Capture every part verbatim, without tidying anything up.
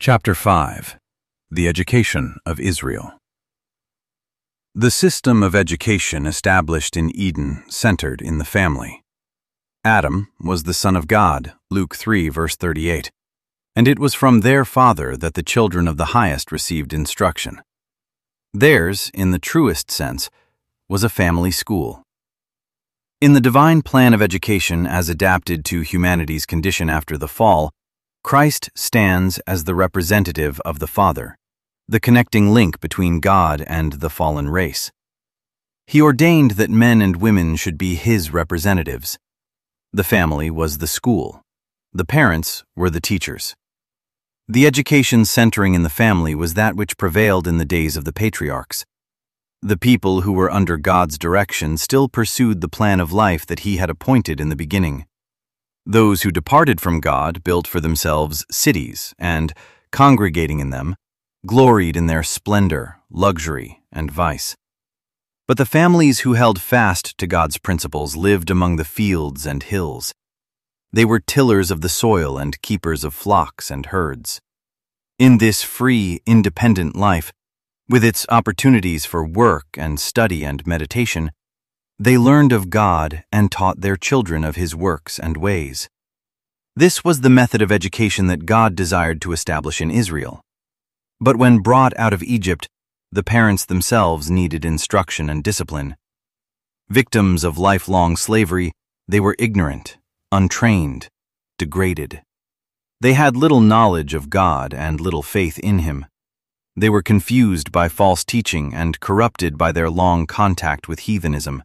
Chapter five. The Education of Israel. The system of education established in Eden centered in the family. Adam was the son of God, Luke three verse thirty-eight, and it was from their father that the children of the highest received instruction. Theirs, in the truest sense, was a family school. In the divine plan of education as adapted to humanity's condition after the fall, Christ stands as the representative of the Father, the connecting link between God and the fallen race. He ordained that men and women should be His representatives. The family was the school. The parents were the teachers. The education centering in the family was that which prevailed in the days of the patriarchs. The people who were under God's direction still pursued the plan of life that He had appointed in the beginning. Those who departed from God built for themselves cities and, congregating in them, gloried in their splendor, luxury, and vice. But the families who held fast to God's principles lived among the fields and hills. They were tillers of the soil and keepers of flocks and herds. In this free, independent life, with its opportunities for work and study and meditation, they learned of God and taught their children of His works and ways. This was the method of education that God desired to establish in Israel. But when brought out of Egypt, the parents themselves needed instruction and discipline. Victims of lifelong slavery, they were ignorant, untrained, degraded. They had little knowledge of God and little faith in Him. They were confused by false teaching and corrupted by their long contact with heathenism.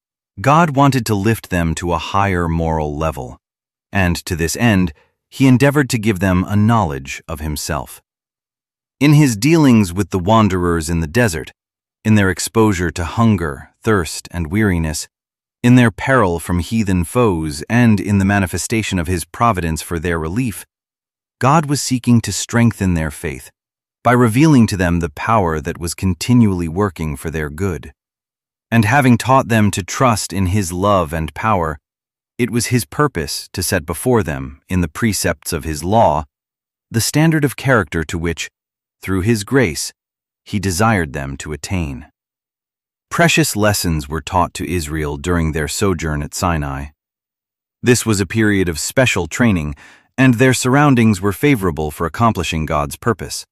God wanted to lift them to a higher moral level, and to this end, He endeavored to give them a knowledge of Himself. In His dealings with the wanderers in the desert, in their exposure to hunger, thirst, and weariness, in their peril from heathen foes, and in the manifestation of His providence for their relief, God was seeking to strengthen their faith by revealing to them the power that was continually working for their good. And having taught them to trust in His love and power, it was His purpose to set before them, in the precepts of His law, the standard of character to which, through His grace, He desired them to attain. Precious lessons were taught to Israel during their sojourn at Sinai. This was a period of special training, and their surroundings were favorable for accomplishing God's purpose.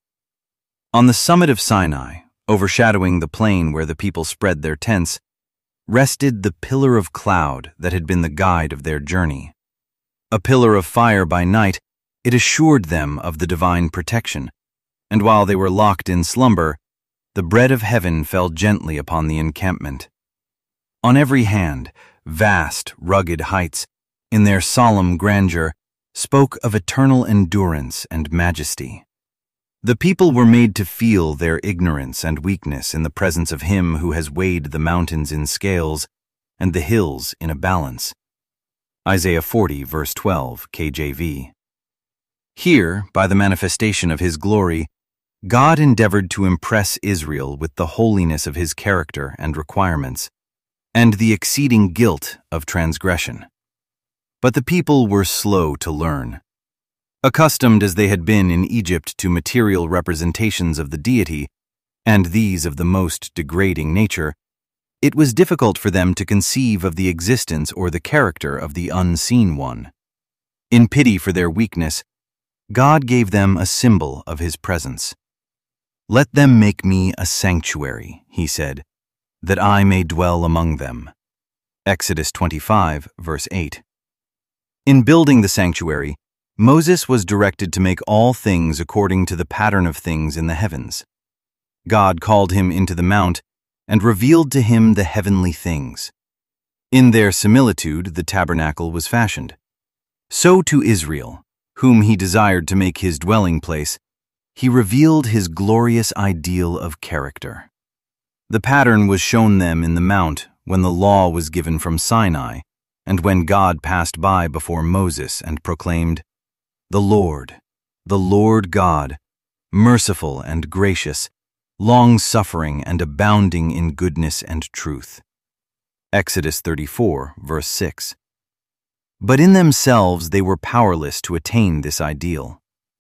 On the summit of Sinai, overshadowing the plain where the people spread their tents, rested the pillar of cloud that had been the guide of their journey. A pillar of fire by night, it assured them of the divine protection, and while they were locked in slumber, the bread of heaven fell gently upon the encampment. On every hand, vast, rugged heights, in their solemn grandeur, spoke of eternal endurance and majesty. The people were made to feel their ignorance and weakness in the presence of Him who has weighed the mountains in scales and the hills in a balance. Isaiah forty, verse twelve, K J V. Here, by the manifestation of His glory, God endeavored to impress Israel with the holiness of His character and requirements, and the exceeding guilt of transgression. But the people were slow to learn. Accustomed as they had been in Egypt to material representations of the deity, and these of the most degrading nature, it was difficult for them to conceive of the existence or the character of the unseen one. In pity for their weakness, God gave them a symbol of His presence. "Let them make me a sanctuary," He said, "that I may dwell among them." Exodus twenty-five, verse eight. In building the sanctuary, Moses was directed to make all things according to the pattern of things in the heavens. God called him into the mount and revealed to him the heavenly things. In their similitude the tabernacle was fashioned. So to Israel, whom He desired to make His dwelling place, He revealed His glorious ideal of character. The pattern was shown them in the mount when the law was given from Sinai, and when God passed by before Moses and proclaimed, "The Lord, the Lord God, merciful and gracious, long-suffering and abounding in goodness and truth." Exodus thirty-four, verse six. But in themselves they were powerless to attain this ideal.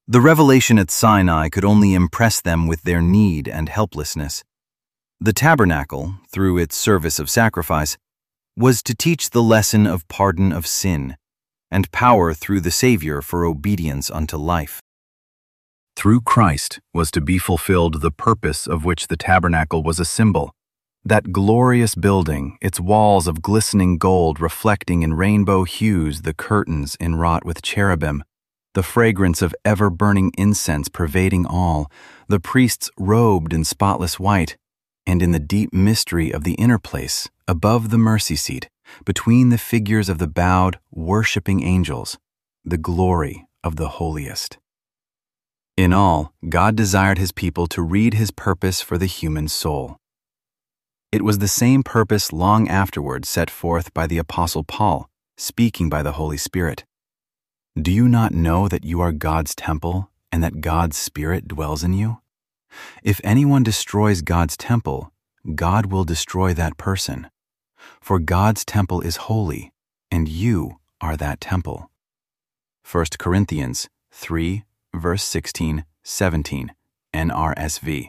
The revelation at Sinai could only impress them with their need and helplessness. The tabernacle, through its service of sacrifice, was to teach the lesson of pardon of sin and power through the Savior for obedience unto life. Through Christ was to be fulfilled the purpose of which the tabernacle was a symbol. That glorious building, its walls of glistening gold reflecting in rainbow hues the curtains inwrought with cherubim, the fragrance of ever-burning incense pervading all, the priests robed in spotless white, and in the deep mystery of the inner place, above the mercy seat, between the figures of the bowed, worshipping angels, the glory of the holiest. In all, God desired his people to read his purpose for the human soul. It was the same purpose long afterward set forth by the Apostle Paul, speaking by the Holy Spirit. Do you not know that you are God's temple and that God's Spirit dwells in you? If anyone destroys God's temple, God will destroy that person. For God's temple is holy, and you are that temple. First Corinthians three, verse sixteen, seventeen, N R S V.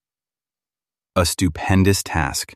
A stupendous task.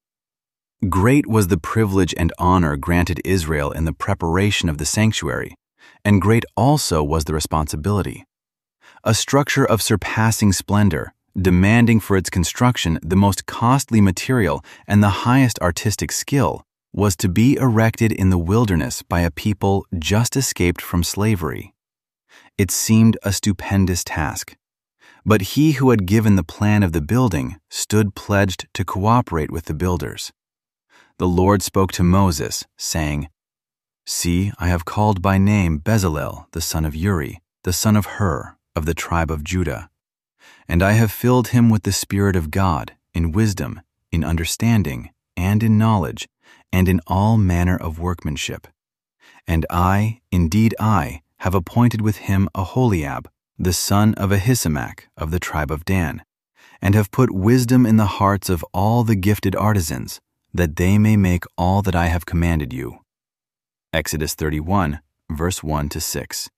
Great was the privilege and honor granted Israel in the preparation of the sanctuary, and great also was the responsibility. A structure of surpassing splendor, demanding for its construction the most costly material and the highest artistic skill, was to be erected in the wilderness by a people just escaped from slavery. It seemed a stupendous task. But he who had given the plan of the building stood pledged to cooperate with the builders. The Lord spoke to Moses, saying, See, I have called by name Bezalel, the son of Uri, the son of Hur, of the tribe of Judah. And I have filled him with the Spirit of God, in wisdom, in understanding, and in knowledge, and in all manner of workmanship. And I, indeed I, have appointed with him Aholiab, the son of Ahisamach, of the tribe of Dan, and have put wisdom in the hearts of all the gifted artisans, that they may make all that I have commanded you. Exodus thirty-one, verse one to six.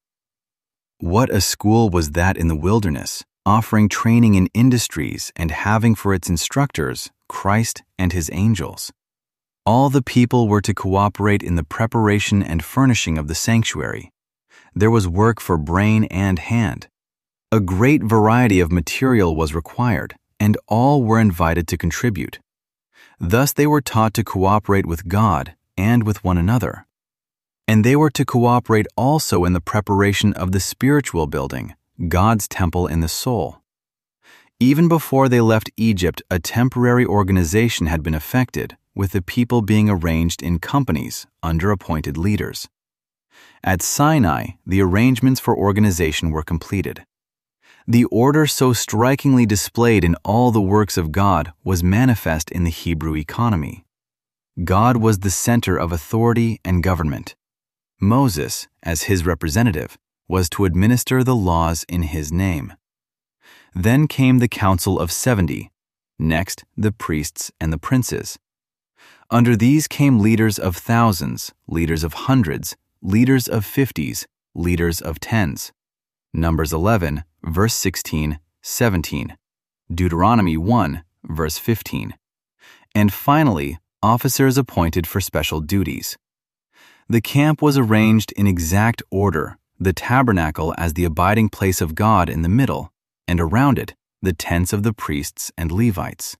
What a school was that in the wilderness, offering training in industries and having for its instructors Christ and his angels. All the people were to cooperate in the preparation and furnishing of the sanctuary. There was work for brain and hand. A great variety of material was required, and all were invited to contribute. Thus they were taught to cooperate with God and with one another. And they were to cooperate also in the preparation of the spiritual building, God's temple in the soul. Even before they left Egypt, a temporary organization had been effected, with the people being arranged in companies under appointed leaders. At Sinai, the arrangements for organization were completed. The order so strikingly displayed in all the works of God was manifest in the Hebrew economy. God was the center of authority and government. Moses, as his representative, was to administer the laws in his name. Then came the council of seventy, next the priests and the princes. Under these came leaders of thousands, leaders of hundreds, leaders of fifties, leaders of tens. Numbers eleven, verse sixteen, seventeen. Deuteronomy one, verse fifteen. And finally, officers appointed for special duties. The camp was arranged in exact order, the tabernacle as the abiding place of God in the middle, and around it, the tents of the priests and Levites.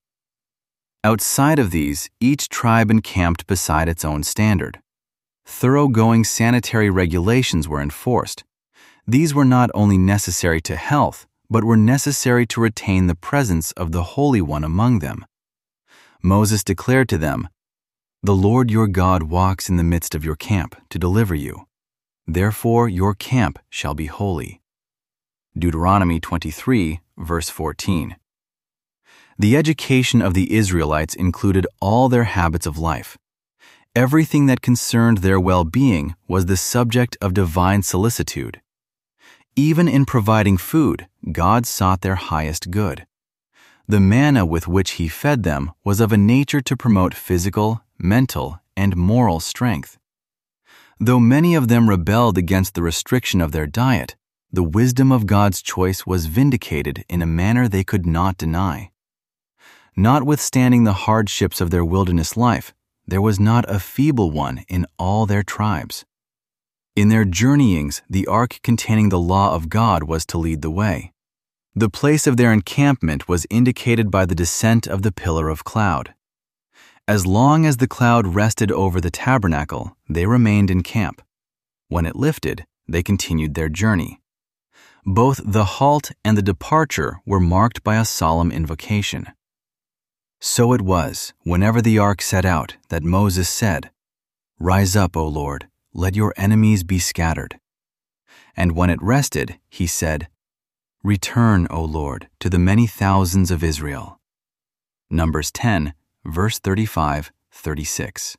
Outside of these, each tribe encamped beside its own standard. Thoroughgoing sanitary regulations were enforced. These were not only necessary to health, but were necessary to retain the presence of the Holy One among them. Moses declared to them, The Lord your God walks in the midst of your camp to deliver you. Therefore your camp shall be holy. Deuteronomy twenty-three, verse fourteen. The education of the Israelites included all their habits of life. Everything that concerned their well-being was the subject of divine solicitude. Even in providing food, God sought their highest good. The manna with which he fed them was of a nature to promote physical, mental, and moral strength. Though many of them rebelled against the restriction of their diet, the wisdom of God's choice was vindicated in a manner they could not deny. Notwithstanding the hardships of their wilderness life, there was not a feeble one in all their tribes. In their journeyings, the ark containing the law of God was to lead the way. The place of their encampment was indicated by the descent of the pillar of cloud. As long as the cloud rested over the tabernacle, they remained in camp. When it lifted, they continued their journey. Both the halt and the departure were marked by a solemn invocation. So it was, whenever the ark set out, that Moses said, "Rise up, O Lord, let your enemies be scattered." And when it rested, he said, "Return, O Lord, to the many thousands of Israel." Numbers ten, verse thirty-five, thirty-six.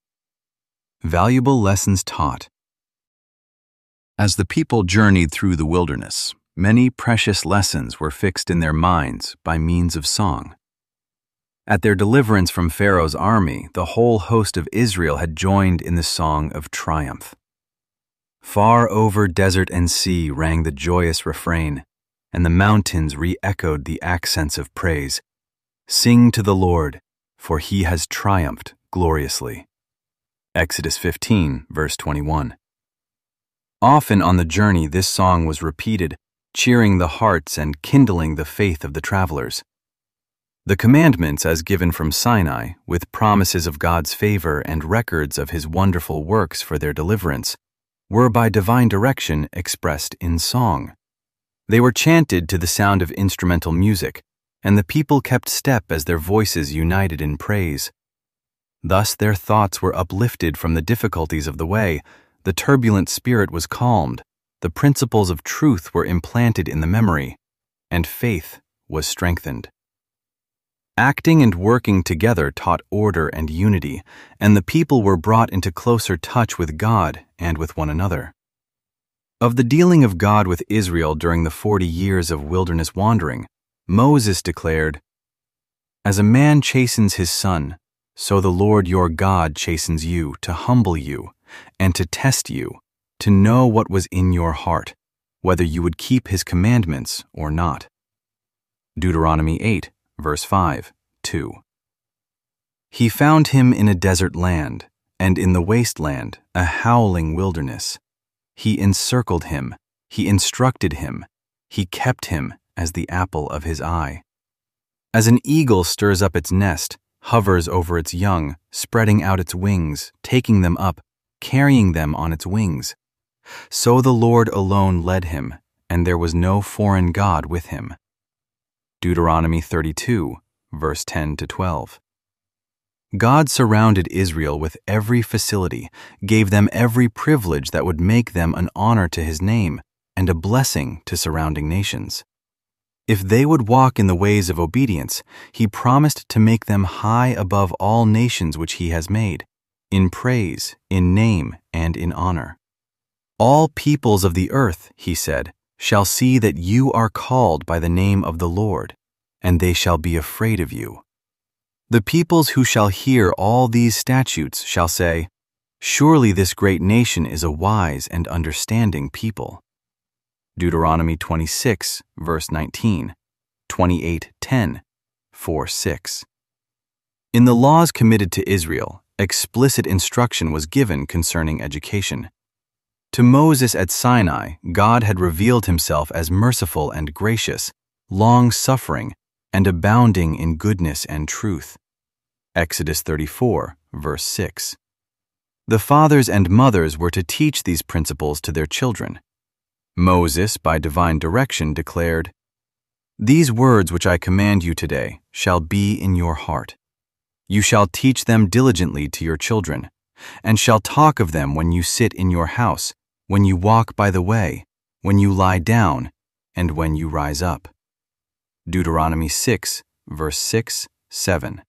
Valuable lessons taught. As the people journeyed through the wilderness, many precious lessons were fixed in their minds by means of song. At their deliverance from Pharaoh's army, the whole host of Israel had joined in the song of triumph. Far over desert and sea rang the joyous refrain, and the mountains re-echoed the accents of praise. Sing to the Lord, for he has triumphed gloriously. Exodus fifteen, verse twenty-one. Often on the journey this song was repeated, cheering the hearts and kindling the faith of the travelers. The commandments as given from Sinai, with promises of God's favor and records of his wonderful works for their deliverance, were by divine direction expressed in song. They were chanted to the sound of instrumental music, and the people kept step as their voices united in praise. Thus their thoughts were uplifted from the difficulties of the way, the turbulent spirit was calmed, the principles of truth were implanted in the memory, and faith was strengthened. Acting and working together taught order and unity, and the people were brought into closer touch with God and with one another. Of the dealing of God with Israel during the forty years of wilderness wandering, Moses declared, "As a man chastens his son, so the Lord your God chastens you to humble you and to test you, to know what was in your heart, whether you would keep his commandments or not." Deuteronomy eight, verse five, two. He found him in a desert land, and in the wasteland, a howling wilderness. He encircled him, he instructed him, he kept him as the apple of his eye. As an eagle stirs up its nest, hovers over its young, spreading out its wings, taking them up, carrying them on its wings, so the Lord alone led him, and there was no foreign god with him. Deuteronomy thirty-two, verse ten to twelve. God surrounded Israel with every facility, gave them every privilege that would make them an honor to his name and a blessing to surrounding nations. If they would walk in the ways of obedience, he promised to make them high above all nations which he has made, in praise, in name, and in honor. All peoples of the earth, he said, shall see that you are called by the name of the Lord, and they shall be afraid of you. The peoples who shall hear all these statutes shall say, "Surely this great nation is a wise and understanding people." Deuteronomy twenty-six, verse nineteen, twenty-eight, ten, four, six. In the laws committed to Israel, explicit instruction was given concerning education. To Moses at Sinai, God had revealed himself as merciful and gracious, long-suffering, and abounding in goodness and truth. Exodus thirty-four, verse six. The fathers and mothers were to teach these principles to their children. Moses, by divine direction, declared, "These words which I command you today shall be in your heart. You shall teach them diligently to your children, and shall talk of them when you sit in your house, when you walk by the way, when you lie down, and when you rise up." Deuteronomy six, verse six, seven.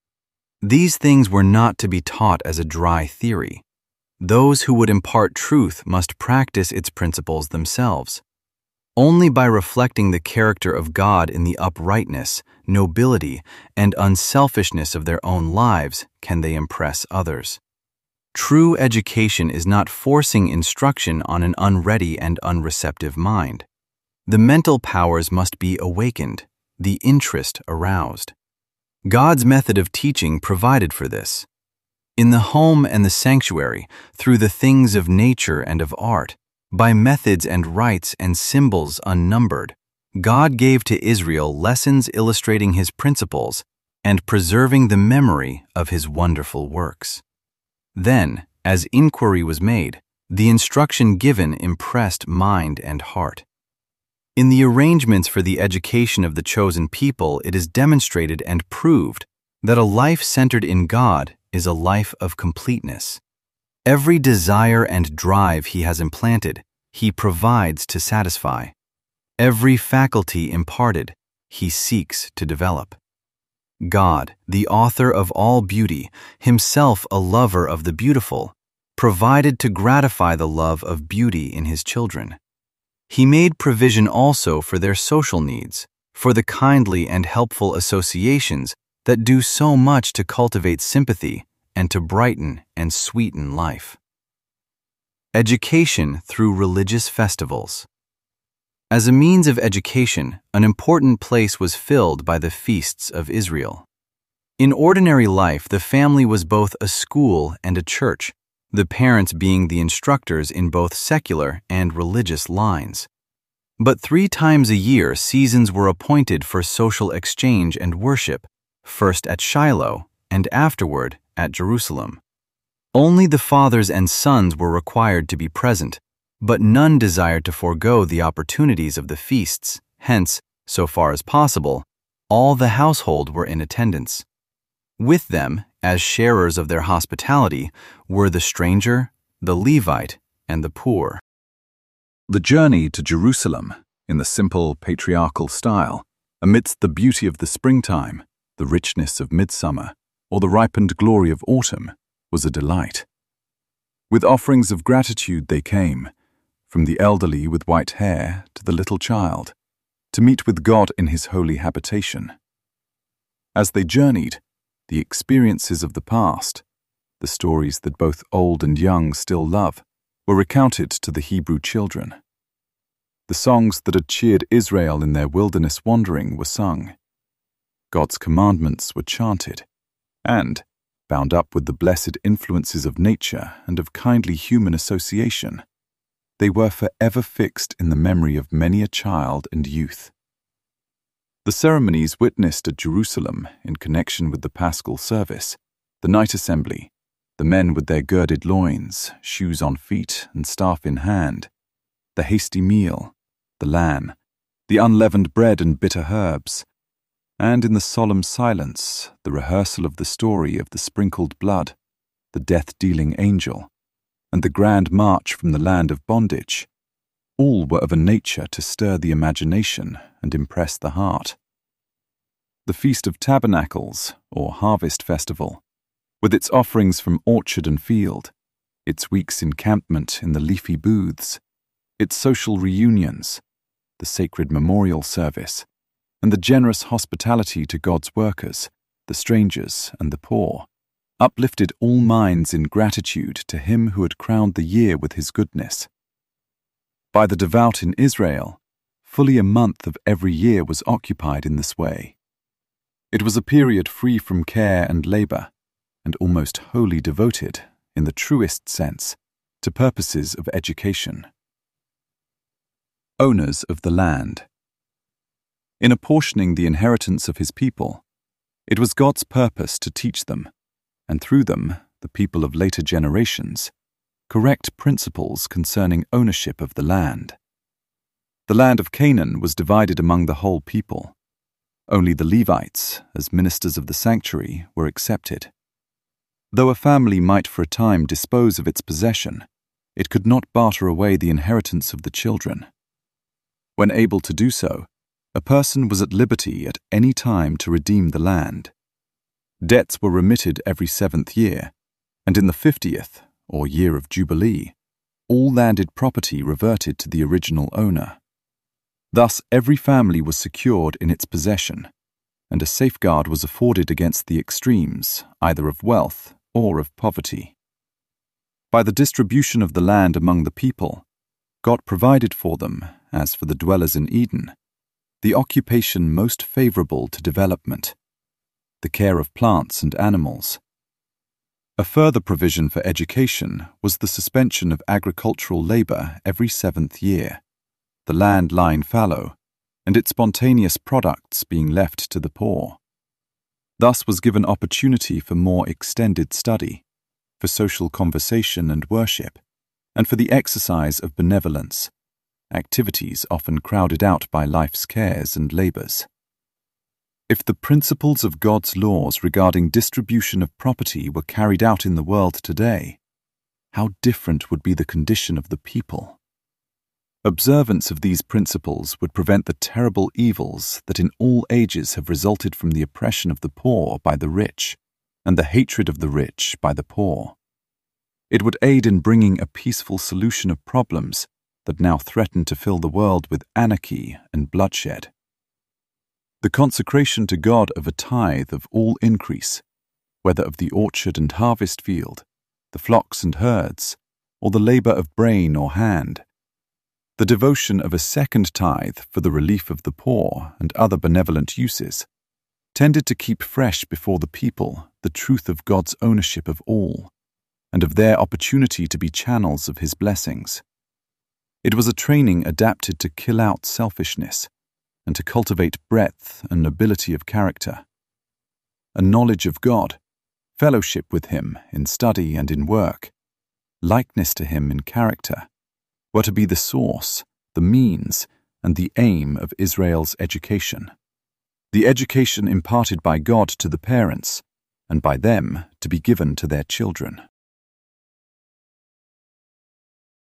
These things were not to be taught as a dry theory. Those who would impart truth must practice its principles themselves. Only by reflecting the character of God in the uprightness, nobility, and unselfishness of their own lives can they impress others. True education is not forcing instruction on an unready and unreceptive mind. The mental powers must be awakened, the interest aroused. God's method of teaching provided for this. In the home and the sanctuary, through the things of nature and of art, by methods and rites and symbols unnumbered, God gave to Israel lessons illustrating His principles and preserving the memory of His wonderful works. Then, as inquiry was made, the instruction given impressed mind and heart. In the arrangements for the education of the chosen people, it is demonstrated and proved that a life centered in God is a life of completeness. Every desire and drive He has implanted, He provides to satisfy. Every faculty imparted, He seeks to develop. God, the author of all beauty, Himself a lover of the beautiful, provided to gratify the love of beauty in His children. He made provision also for their social needs, for the kindly and helpful associations that do so much to cultivate sympathy and to brighten and sweeten life. Education through religious festivals. As a means of education, an important place was filled by the feasts of Israel. In ordinary life, the family was both a school and a church, the parents being the instructors in both secular and religious lines. But three times a year seasons were appointed for social exchange and worship, first at Shiloh and afterward at Jerusalem. Only the fathers and sons were required to be present, but none desired to forego the opportunities of the feasts. Hence, so far as possible, all the household were in attendance. With them, as sharers of their hospitality, were the stranger, the Levite, and the poor. The journey to Jerusalem, in the simple patriarchal style, amidst the beauty of the springtime, the richness of midsummer, or the ripened glory of autumn, was a delight. With offerings of gratitude they came, from the elderly with white hair to the little child, to meet with God in His holy habitation. As they journeyed, the experiences of the past, the stories that both old and young still love, were recounted to the Hebrew children. The songs that had cheered Israel in their wilderness wandering were sung. God's commandments were chanted, and, bound up with the blessed influences of nature and of kindly human association, they were forever fixed in the memory of many a child and youth. The ceremonies witnessed at Jerusalem in connection with the Paschal service, the night assembly, the men with their girded loins, shoes on feet, and staff in hand, the hasty meal, the lamb, the unleavened bread and bitter herbs, and in the solemn silence, the rehearsal of the story of the sprinkled blood, the death-dealing angel, and the grand march from the land of bondage, all were of a nature to stir the imagination and impress the heart. The Feast of Tabernacles, or Harvest Festival, with its offerings from orchard and field, its week's encampment in the leafy booths, its social reunions, the sacred memorial service, and the generous hospitality to God's workers, the strangers and the poor, uplifted all minds in gratitude to Him who had crowned the year with His goodness. By the devout in Israel, fully a month of every year was occupied in this way. It was a period free from care and labor, and almost wholly devoted, in the truest sense, to purposes of education. Owners of the land. In apportioning the inheritance of His people, it was God's purpose to teach them, and through them, the people of later generations, correct principles concerning ownership of the land. The land of Canaan was divided among the whole people. Only the Levites, as ministers of the sanctuary, were accepted. Though a family might for a time dispose of its possession, it could not barter away the inheritance of the children. When able to do so, a person was at liberty at any time to redeem the land. Debts were remitted every seventh year, and in the fiftieth, or year of Jubilee, all landed property reverted to the original owner. Thus every family was secured in its possession, and a safeguard was afforded against the extremes, either of wealth or of poverty. By the distribution of the land among the people, God provided for them, as for the dwellers in Eden, the occupation most favorable to development, the care of plants and animals. A further provision for education was the suspension of agricultural labor every seventh year, the land lying fallow, and its spontaneous products being left to the poor. Thus was given opportunity for more extended study, for social conversation and worship, and for the exercise of benevolence, activities often crowded out by life's cares and labors. If the principles of God's laws regarding distribution of property were carried out in the world today, how different would be the condition of the people. Observance of these principles would prevent the terrible evils that in all ages have resulted from the oppression of the poor by the rich, and the hatred of the rich by the poor. It would aid in bringing a peaceful solution of problems that now threaten to fill the world with anarchy and bloodshed. The consecration to God of a tithe of all increase, whether of the orchard and harvest field, the flocks and herds, or the labor of brain or hand, the devotion of a second tithe for the relief of the poor and other benevolent uses, tended to keep fresh before the people the truth of God's ownership of all, and of their opportunity to be channels of His blessings. It was a training adapted to kill out selfishness, and to cultivate breadth and nobility of character. A knowledge of God, fellowship with Him in study and in work, likeness to Him in character, were to be the source, the means, and the aim of Israel's education. The education imparted by God to the parents, and by them to be given to their children.